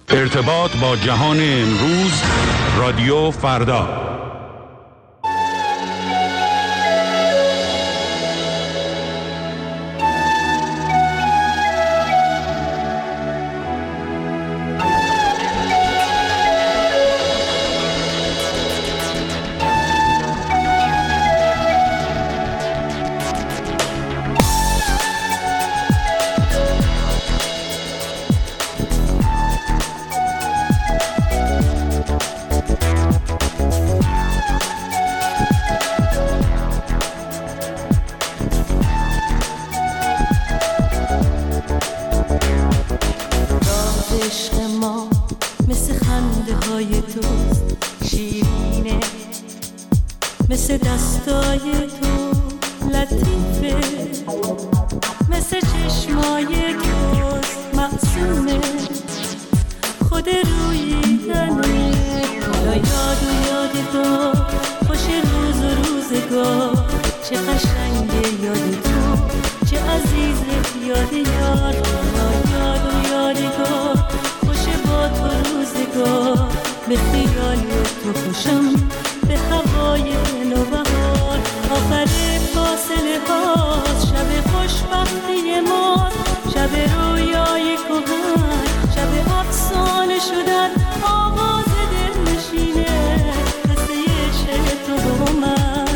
ارتباط با جهان امروز، رادیو فردا. مثل دستای تو لطیفه، مثل چشمای توست معصومه، خود روییدنه. حالا یاد و یادگار، خوش روز و روزگار، چه قشنگه یاد تو، چه عزیزه یاد یار. حالا یاد و یادگار، خوش با تو روزگار، به خیال تو خوشم، به هوای نوبهار. آخر فاصله هاست، شب خوشبختی ماست، شب رویای کهن، شب افسانه شدن، آواز دل نشینه، قصه عشق تو با من.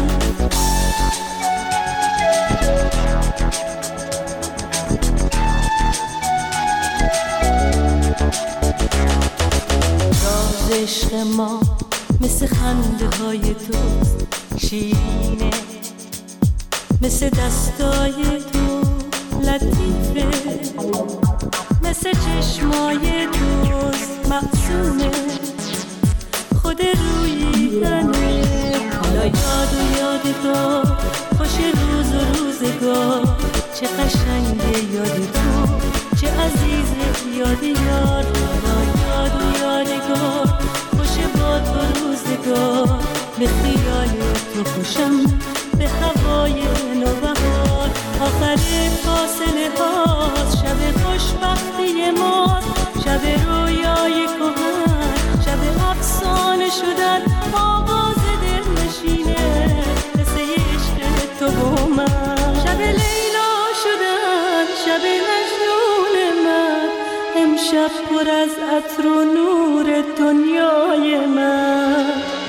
راز عشق ما مثل خنده های توست شیرینه، مثل دستای تو لطیفه، مثل چشمای توست معصومه، خود روییدنه. حالا یاد و یادگار، خوش روز و روزگار، چه قشنگه یاد تو، چه عزیزه یاد یار. حالا یاد و یادگار، با تو روزگار، به خیال تو خوشم، به هوای نوبهار. آخر فاصله هاست، شب خوشبختی ماست، شب رویای کهن، شب افسانه شدن، آواز دل نشینه، قصه عشق تو با من. شب لیلا شدن، شب مجنون من، امشب پر از عطر و نور دنیای من.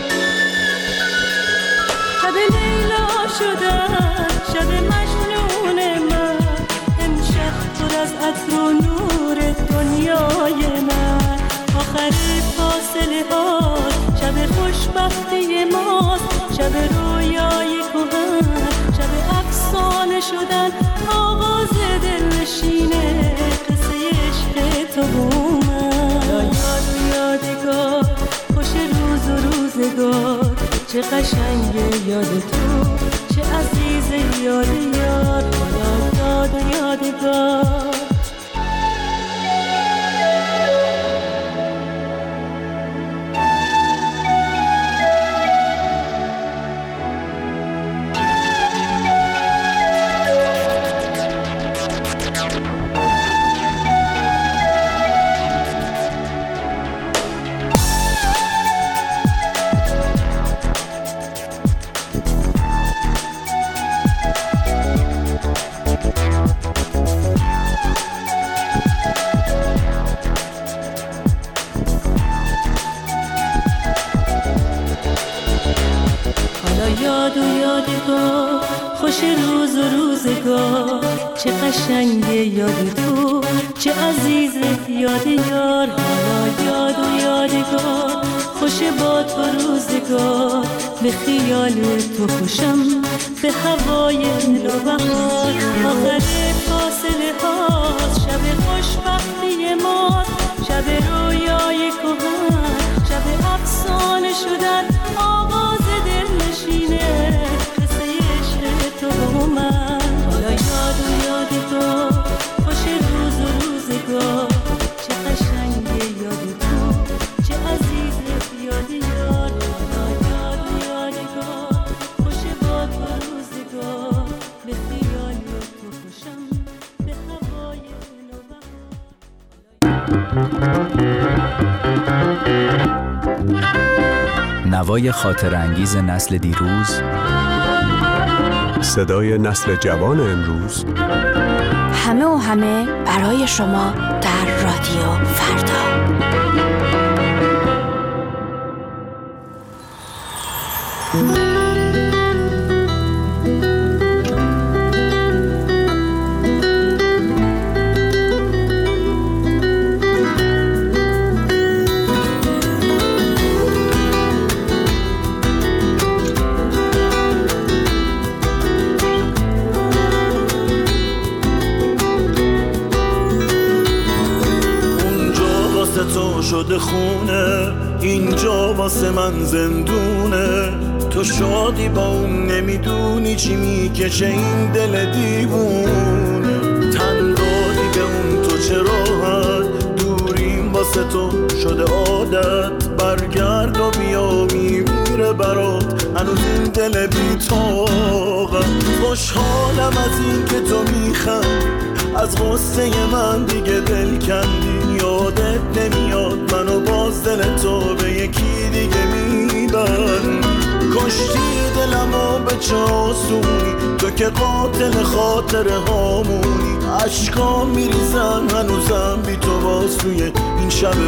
شب لیلا شدن، شب مجنون من، امشب پر از عطر و نور دنیای من. آخر فاصله ها، شب خوشبختی ماست، شب رویای کهن، شب افسانه شدن، آواز دل نشینه، قصه عشق تو با من. یاد و یادگار، خوش روز و روزگار، چه قشنگه یاد تو، چه عزیزه یاد یار. حالا یاد و یادگار. یاد و یادگار، خوش روز و روزگار، چه قشنگه یاد تو، چه عزیزه یاد یار. حالا یاد و یادگار، خوش با تو روزگار، به خیال تو خوشم، به هوای نوبهار. آخر فاصله هاست، شب خوشبختی ماست، شب رویای کهن، شب افسانه شدن، آواز دل نشینه، قصه عشق تو با من. حالا یاد و یادگار، خوش روز و روزگار، چه قشنگه یاد تو، چه عزیزه یاد یار. حالا یاد و یادگار، خوش با تو روزگار، به خیال تو خوشم، به هوای نوبهار. نوای خاطر انگیز نسل دیروز، صدای نسل جوان امروز، همه و همه برای شما در رادیو فردا. شده خونه، اینجا واسه من زندونه. تو شادی با اون نمیدونی چی میکشه این دل دیوونه. تن دادی به اون تو چه راحت، دوریم واسه تو شده عادت. برگرد و بیا میمیره برات هنوز این دل بی‌طاقت. خوشحالم از این که تو میخندی، از غصه من دیگه دل کندی. یادت نمیاد منو باز دل تو به یکی دیگه میبند. کشتی دلمو به چه آسونی، تو که قاتل خاطره هامونی. عشقام میریزن هنوزم بی تو باز توی این شب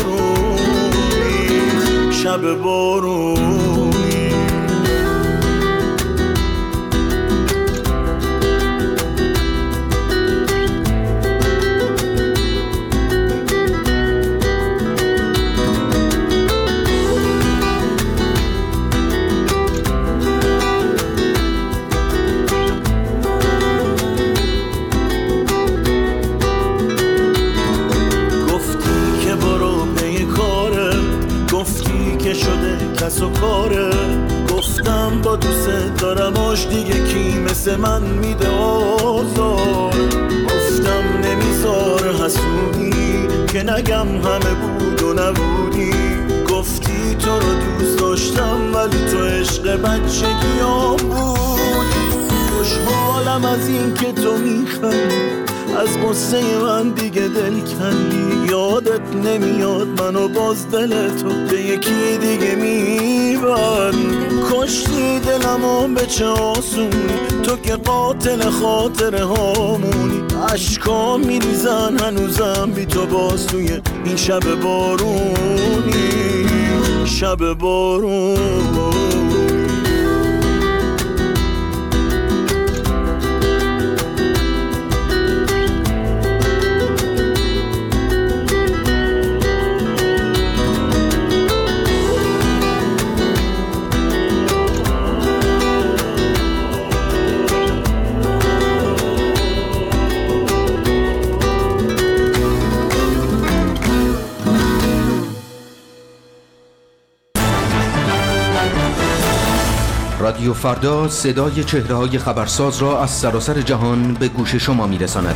بارونی، شب بارونی. کس و کاره، گفتم با دوست دارم آش دیگه کی مثل من میده آزار. گفتم نمیذاره حسودی که نگم همه بود و نبودی. گفتی تو رو دوست داشتم ولی تو عشق بچگیام بودی. خوشحالم از این که تو میخندی، از غصه من دیگه دل کندی. یادت نمیاد منو باز دل تو به یکی دیگه میبند. کشتی دلمو به چه آسونی، تو که قاتل خاطره هامونی. عشقام میریزن هنوزم بی تو باز توی این شب بارونی، شب بارونی. رادیو فردا صدای چهره‌های خبرساز را از سراسر جهان به گوش شما می‌رساند.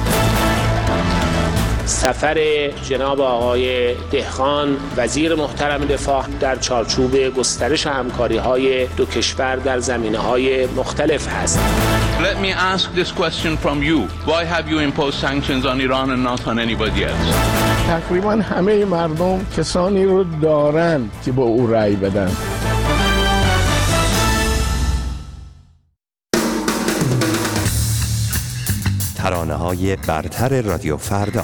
سفر جناب آقای دهقان وزیر محترم دفاع در چارچوب گسترش همکاری‌های دو کشور در زمینه‌های مختلف است. Let me ask this question from you. Why have you imposed sanctions on Iran and not on anybody else? تقریباً همه مردم کسانی رو دارن که با او رأی بدن. ترانه‌های برتر رادیو فردا.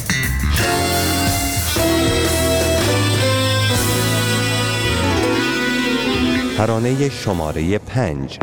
ترانه شماره 5.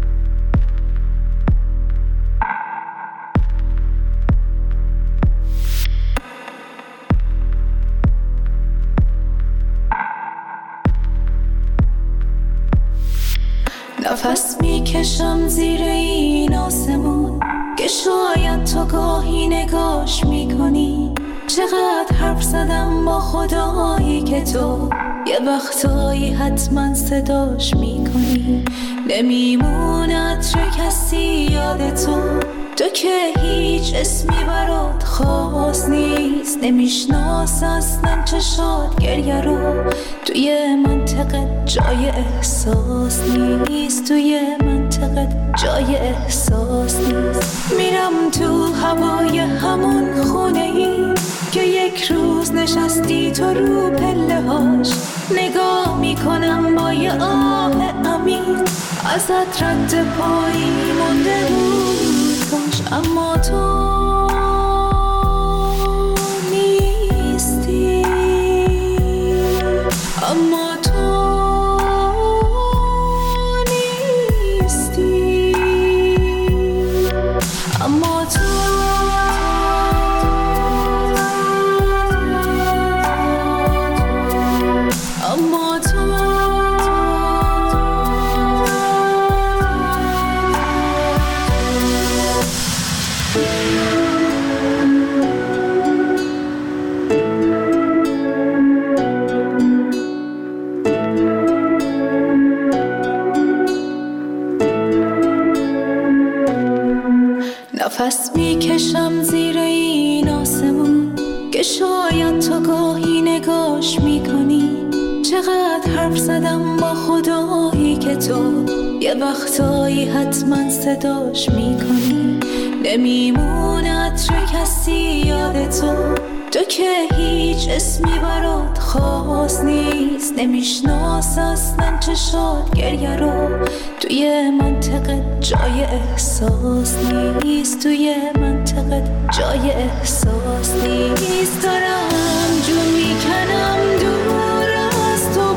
نفس میکشم زیر این آسمون که شاید تو گاهی نگاش میکنی. چقدر حرف زدم با خدایی که تو یه وقتایی حتما صداش میکنی. نمیمونه عطر کسی یاد تو که هیچ اسمی برات خاص نیست. نمیشناس اصلا چشات گریه رو، توی منطقه جای احساس نیست. توی منطقه جای احساس نیست. میرم تو هوای همون خونه ای که یک روز نشستی تو رو پله هاش، نگاه میکنم با یه آه عمیق، ازت رد پایی مونده بود باش، اما تو نیستی، اما تو نیستی، اما تو نفس میکشم زیر این آسمون که شاید تو گاهی نگاش میکنی، چقدر حرف زدم با خدایی که تو یه وقتایی حتما صداش میکنی، نمیمونه عطر کسی یاد تو که هیچ اسمی برات خاص نیست، نمیشناس اصلا چشات گریه رو، توی منطقه جای احساس نیست، توی منطقه جای احساس نیست، دارم جون میکنم دور از تو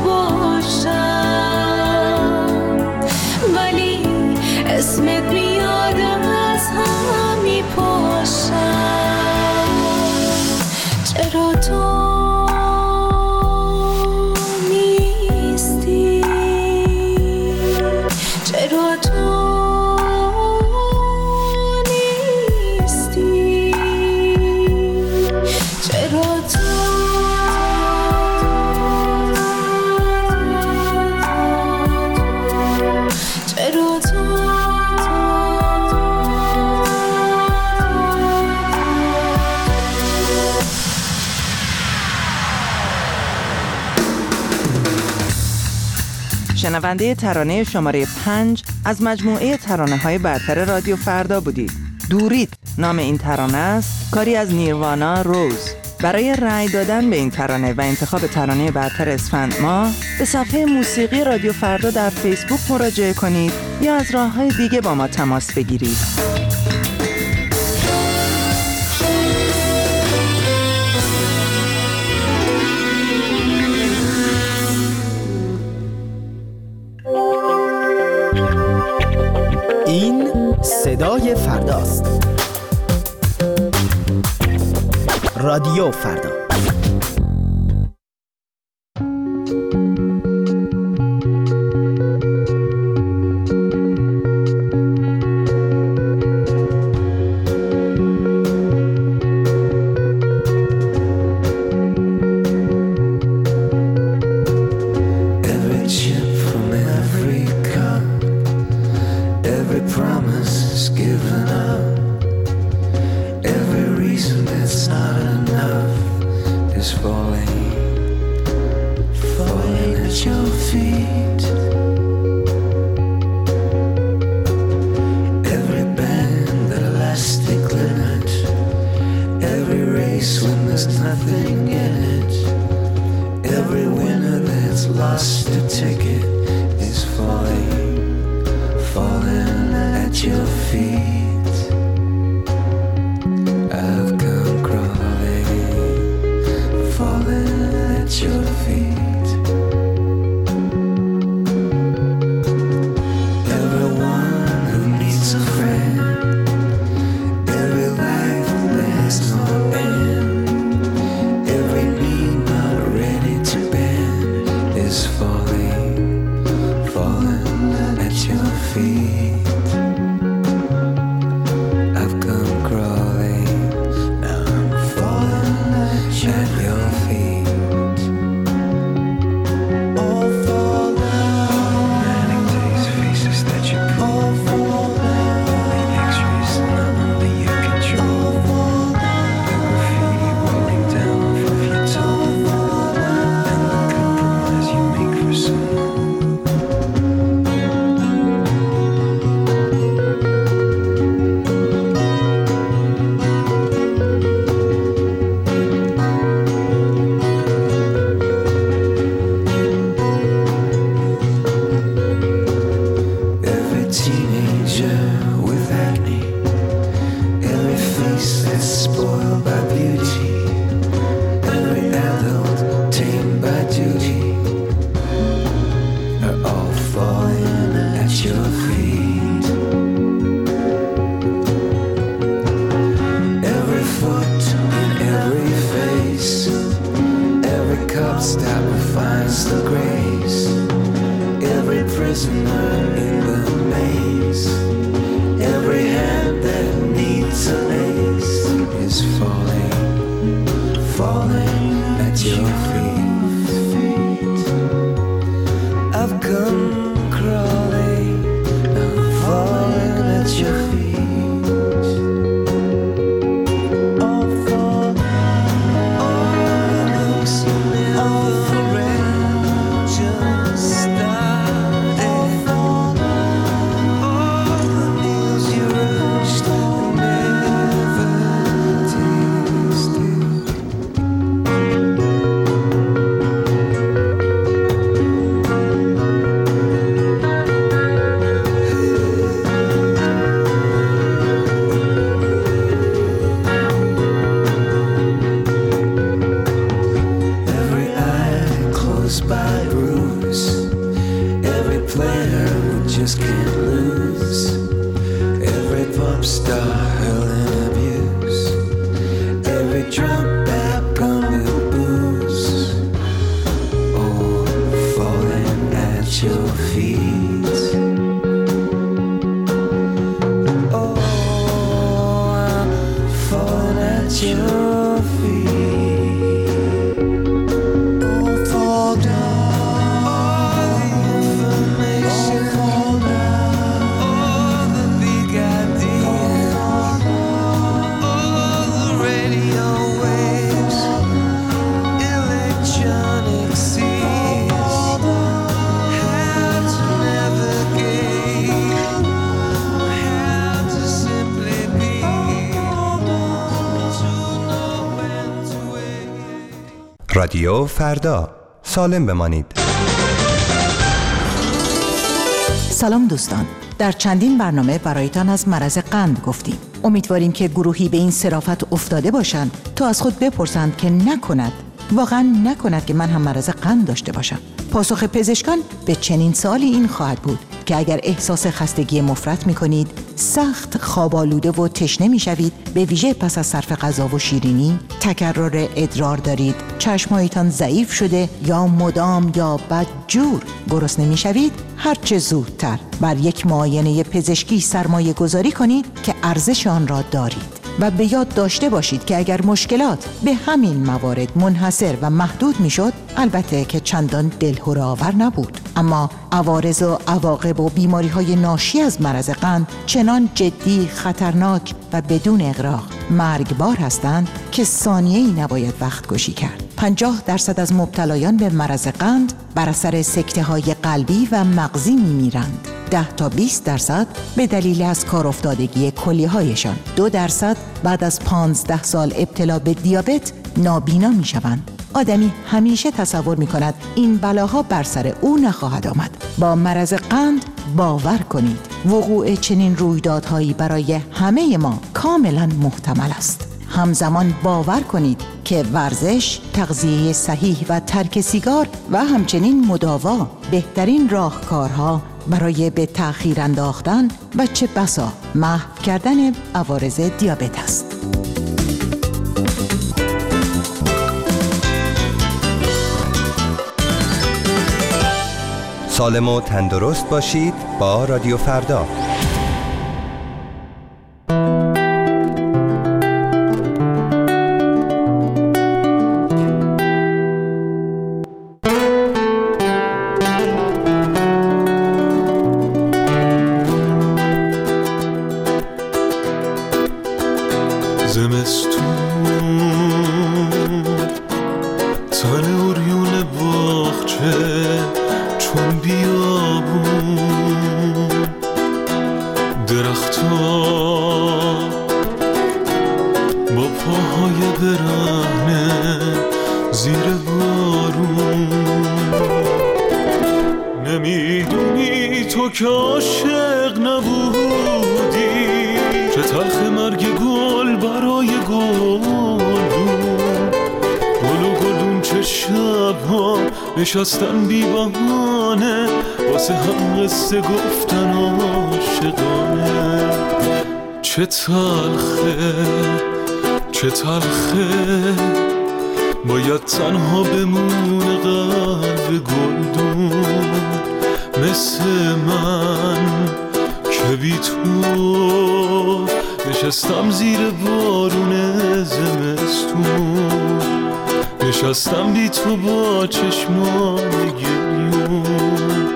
باشم، ولی اسمت میاد از هم میپاشم، چرا تو نیستی، چرا تو نیستی، چرا تو چرا تو شنونده ترانه شماره 5 از مجموعه ترانه‌های برتر رادیو فردا بودید. دورید نام این ترانه است، کاری از نیروانا روز. برای رأی دادن به این ترانه و انتخاب ترانه برتر اسفند ماه به صفحه موسیقی رادیو فردا در فیسبوک مراجعه کنید یا از راه‌های دیگه با ما تماس بگیرید. این صدای فرداست. رادیو فردا. cups that refines the grace. Every prisoner in the maze, every hand that needs a lace is falling, falling at your feet. I've come crawling, I'm falling at your feet. رادیو فردا، سالم بمانید. سلام دوستان، در چندین برنامه برایتان از مرض قند گفتیم. امیدواریم که گروهی به این صرافت افتاده باشند تا از خود بپرسند که واقعا نکند که من هم مرض قند داشته باشم. پاسخ پزشکان به چنین سوالی این خواهد بود که اگر احساس خستگی مفرط می‌کنید، سخت خواب‌آلوده و تشنه می‌شوید، به ویژه پس از صرف غذا و شیرینی، تکرار ادرار دارید، چشم‌هایتان ضعیف شده یا مدام یا بدجور گرسنه می‌شوید، هر چه زودتر بر یک معاینه پزشکی سرمایه گذاری کنید که ارزش آن را دارید. و به یاد داشته باشید که اگر مشکلات به همین موارد منحصر و محدود میشد، البته که چندان دلهره آور نبود، اما عوارض و عواقب و بیماری‌های ناشی از مرض قند چنان جدی، خطرناک و بدون اغراق مرگبار هستند که ثانیه‌ای نباید وقت کشی کرد. 50% از مبتلایان به مرض قند بر اثر سکته‌های قلبی و مغزی می‌میرند. 10 تا 20% به دلیل از کار افتادگی کلیه‌هایشان. 2% بعد از 15 سال ابتلا به دیابت نابینا می‌شوند. آدمی همیشه تصور می‌کند این بلاها بر سر او نخواهد آمد. با مرض قند باور کنید وقوع چنین رویدادهایی برای همه ما کاملا محتمل است. همزمان باور کنید که ورزش، تغذیه صحیح و ترک سیگار و همچنین مداوا بهترین راهکارها برای به تأخیر انداختن و چه بسا محو کردن عوارض دیابت است. سالم و تندرست باشید با رادیو فردا. نشستن بی بهانه واسه هم قصه گفتن عاشقانه. چه تلخه باید تنها بمونه قلب گلدون مثل من که بی تو نشستم زیر بارون زمستون، نشستم بی تو با چشمان گریون.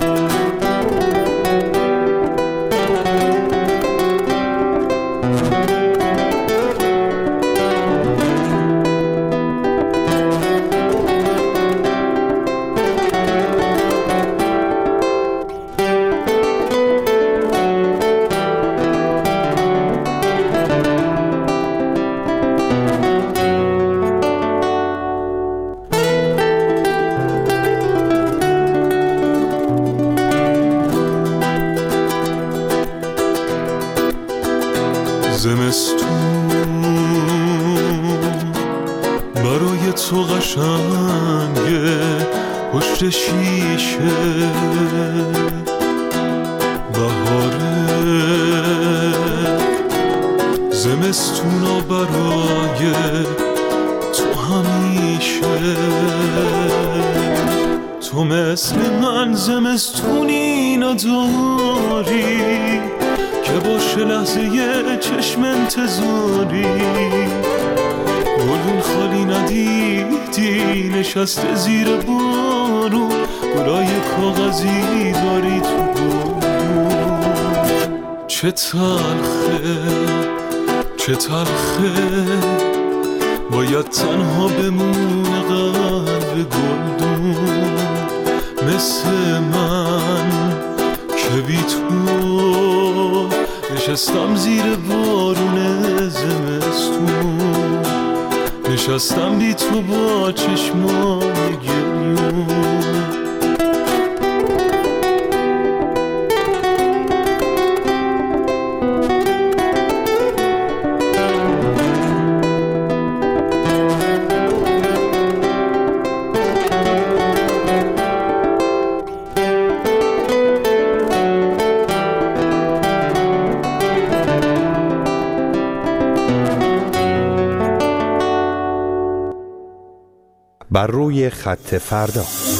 برای تو قشنگه پشت شیشه، بهاره زمستونا برای تو همیشه. تو مثل من زمستونی نداری که باشه لحظه یه چشم انتظاری، گلون خالی ندیدی نشسته زیر بارون، گلای کاغذی داری تو بارون. چه تلخه چه تلخه باید تنها بمونه قلب گلدون مثل من که بی تو نشستم زیر بارون زمستون، نشستم بی تو با چشمان گریون. بر روی خط فردا.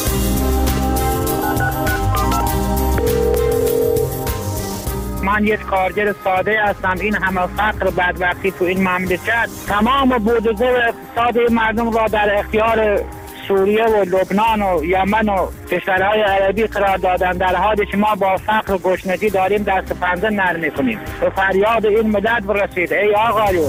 من یک کارگر ساده هستم. این همه فقر و بدبختی تو این مملکت تمام بود و زور اقتصاد مردم را در اختیار سوریه و لبنان و یمن و کشورهای عربی قرار دادن، در حالی که ما با فقر و گشنگی داریم دست پنجه نرم می‌کنیم. به فریاد این ملت برسید ای آقایون.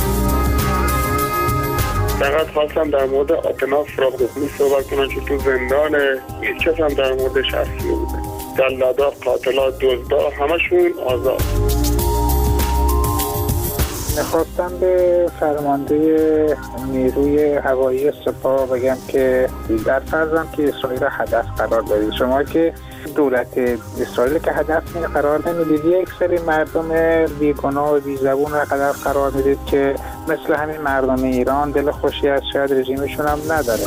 فقط خواستم در مورد آتناس فراغ‌دخلی صحبت کنم که تو زندانه، هیچ کس هم در موردش حرفی نمی‌زنه. جلادها، قاتلات، دزدا همشون آزاد. میخواستم به فرمانده نیروی هوایی سپاه بگم که در فرضم که اسرائیل هدف قرار دارید، شما که دولت اسرائیل که هدف قرار نمیدید، یک سری مردم بیگناه و بیزبون رو هدف قرار میدید که مثل همین مردم ایران دل خوشی از شاید رژیمشون هم نداره.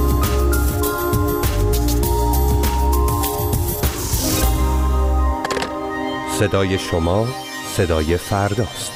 صدای شما صدای فرداست.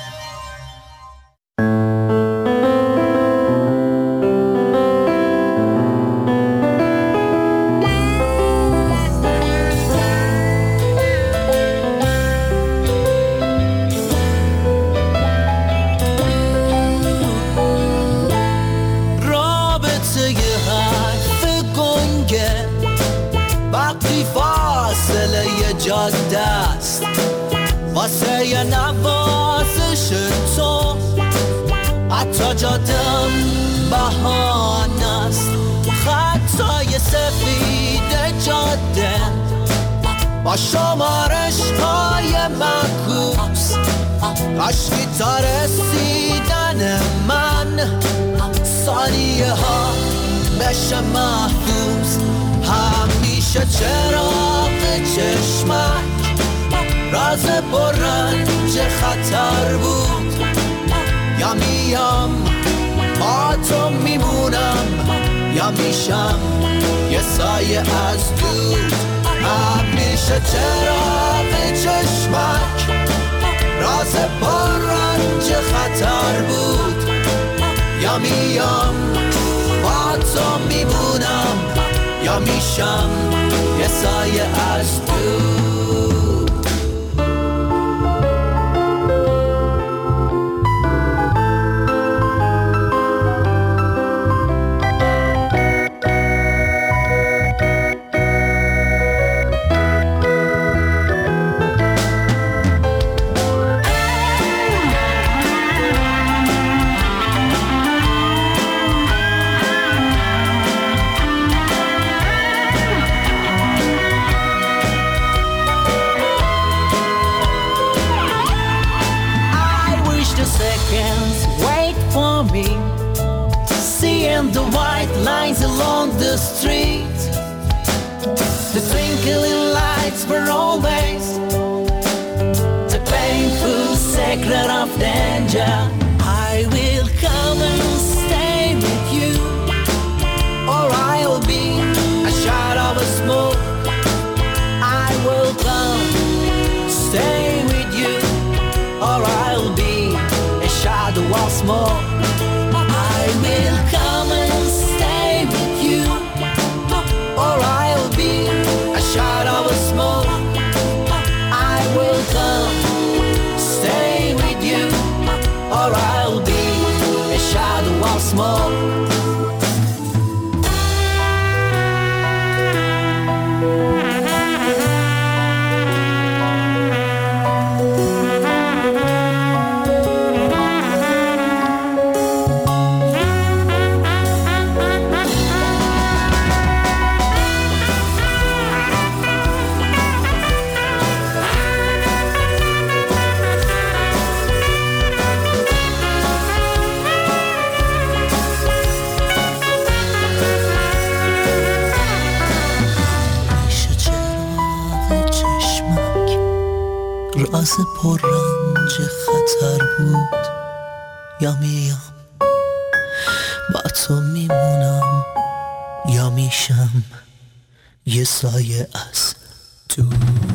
واسه نوازش تو حتی جادم بهانه است، خطای سفید جاده با شمارش های معکوس، کاشکی تا رسیدن من ثانیه ها بشه محفوظ. همیشه چراغ چشمک راز برنج خطر بود، یا میام با تو میمونم یا میشم یه سایه از دود. همیشه چراغ چشمک راز برنج خطر بود، یا میام یا میشم یه سایه از دور. The white lines along the street, the twinkling lights were always the painful secret of danger. I will come and stay with you, or I'll be a shadow of smoke. I will come, stay with you, or I'll be a shadow of smoke. I will come and stay with you, or I'll be a shadow of smoke. I will come, stay with you, or I'll be a shadow of smoke. راز پررنج خطر بود، یا میام با تو میمونم یا میشم یه سایه از دور.